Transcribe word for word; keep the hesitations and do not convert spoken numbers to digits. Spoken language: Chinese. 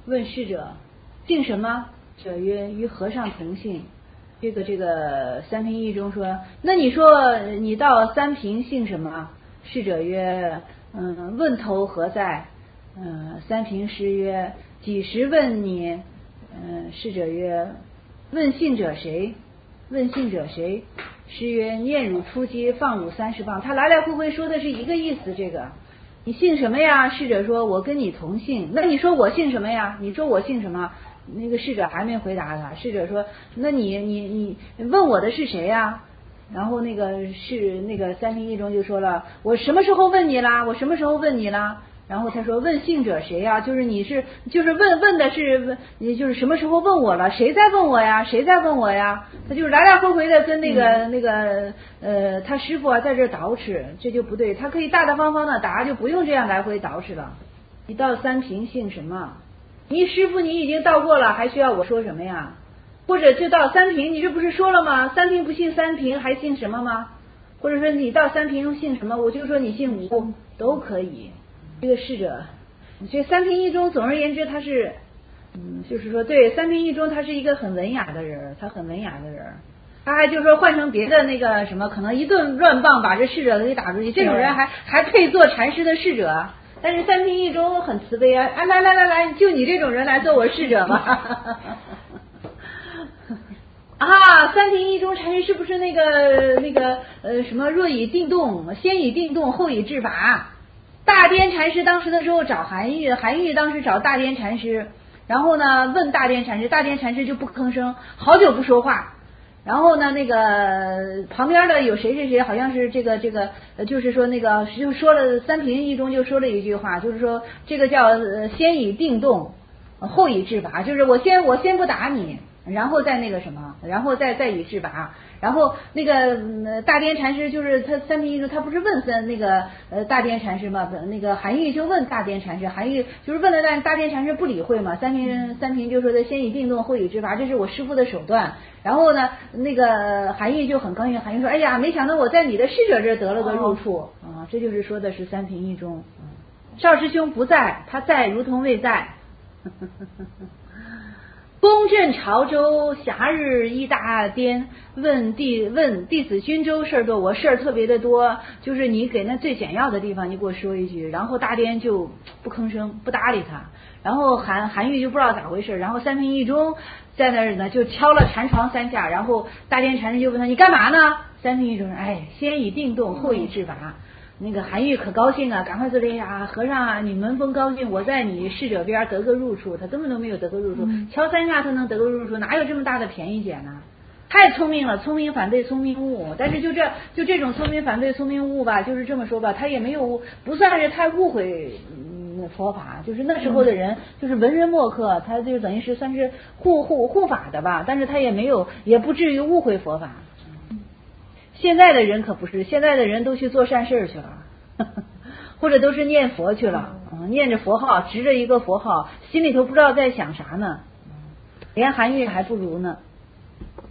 问侍者姓什么？者曰：与和尚同姓。这个这个三平义中说，那你说你到三平姓什么？侍者曰：嗯，问头何在？嗯，三平师曰：几时问你？嗯，侍者曰：问姓者谁？问姓者谁？师曰：念汝出击，放汝三十棒。他来来回回说的是一个意思。这个你姓什么呀？侍者说：我跟你同姓。那你说我姓什么呀？你说我姓什么？那个侍者还没回答他。侍者说：那你你你问我的是谁呀？然后那个是那个三平义中就说了：我什么时候问你啦？我什么时候问你啦？然后他说：问姓者谁呀？就是你是就是问问的是问你就是什么时候问我了？谁在问我呀？谁在问我呀？他就是来来回回的跟那个、嗯、那个呃他师傅啊在这捯饬，这就不对。他可以大大方方的答，就不用这样来回捯饬了。你到三平姓什么？你师傅你已经到过了，还需要我说什么呀？或者就到三平，你这不是说了吗？三平不姓三平，还姓什么吗？或者说你到三平中姓什么？我就说你姓吴都可以。这个侍者，这三平义中，总而言之，他是，嗯，就是说，对三平义中，他是一个很文雅的人，他很文雅的人。他还就是说换成别的那个什么，可能一顿乱棒把这侍者给打出去，这种人还还配做禅师的侍者。但是三平义中很慈悲啊，啊来来来来，就你这种人来做我侍者吧。啊，三平义中禅师是不是那个那个呃什么若以定动，先以定动，后以制拔？大颠禅师当时的时候找韩愈，韩愈当时找大颠禅师，然后呢问大颠禅师，大颠禅师就不吭声，好久不说话。然后呢，那个旁边的有谁谁谁，好像是这个这个，就是说那个就说了三平义中就说了一句话，就是说这个叫呃先以定动，后以制拔，就是我先我先不打你。然后再那个什么，然后再再以制拔，然后那个、呃、大颠禅师就是他三平义中，他不是问三那个呃大颠禅师嘛，那个韩愈就问大颠禅师，韩愈就是问了大大颠禅师不理会嘛，三平三平就说的先以定动后以制拔，这是我师父的手段。然后呢，那个韩愈就很高兴，韩愈说：哎呀，没想到我在你的侍者这得了个入处、哦、啊，这就是说的是三平义中。少师兄不在，他在如同未在。公镇潮州，暇日一大颠，问弟问弟子军州事儿多，我事儿特别的多，就是你给那最简要的地方你给我说一句，然后大颠就不吭声不搭理他，然后韩韩愈就不知道咋回事，然后三平义中在那儿呢就敲了禅床三下，然后大颠禅师就问他你干嘛呢？三平义中说哎，先以定动后以制拔。那个韩愈可高兴啊，赶快说：“哎呀，和尚啊，你门风高兴，我在你侍者边得个入处。”他根本都没有得个入处，嗯、敲三下他能得个入处，哪有这么大的便宜捡呢？太聪明了，聪明反对聪明误。但是就这就这种聪明反对聪明误吧，就是这么说吧，他也没有不算是太误会嗯佛法，就是那时候的人、嗯、就是文人墨客，他就等于是算是护护护法的吧，但是他也没有也不至于误会佛法。现在的人可不是，现在的人都去做善事去了，呵呵或者都是念佛去了、嗯，念着佛号，执着一个佛号，心里头不知道在想啥呢，连韩愈还不如呢。